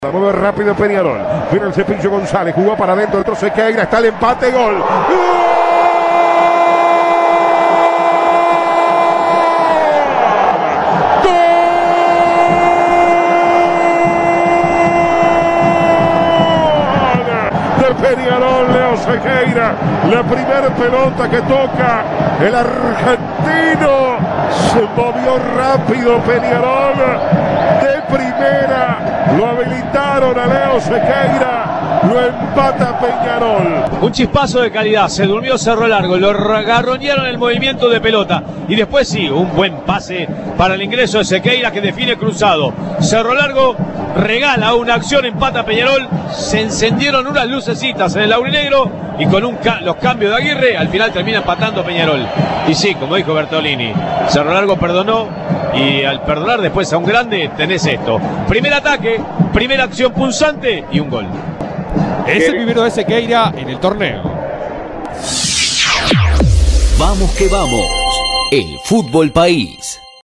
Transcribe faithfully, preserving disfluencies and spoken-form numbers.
La mueve rápido Peñarol. Mira el Cepillo González. Jugó para adentro. Entró Sequeira. Está el empate. Gol. ¡Gol! De Peñarol, Leo Sequeira. La primera pelota que toca el argentino. Se movió rápido Peñarol. De primera. Lo habilitaron a Leo Sequeira, lo empata Peñarol. Un chispazo de calidad, se durmió Cerro Largo, lo agarronearon el movimiento de pelota. Y después sí, un buen pase para el ingreso de Sequeira que define cruzado. Cerro Largo regala una acción, empata Peñarol. Se encendieron unas lucecitas en el aurinegro y con un ca los cambios de Aguirre, al final termina empatando Peñarol. Y sí, como dijo Bertolini, Cerro Largo perdonó. Y al perdonar después a un grande, tenés esto. Primer ataque, primera acción punzante y un gol. Es el primero de Sequeira en el torneo. Vamos que vamos. El Fútbol País.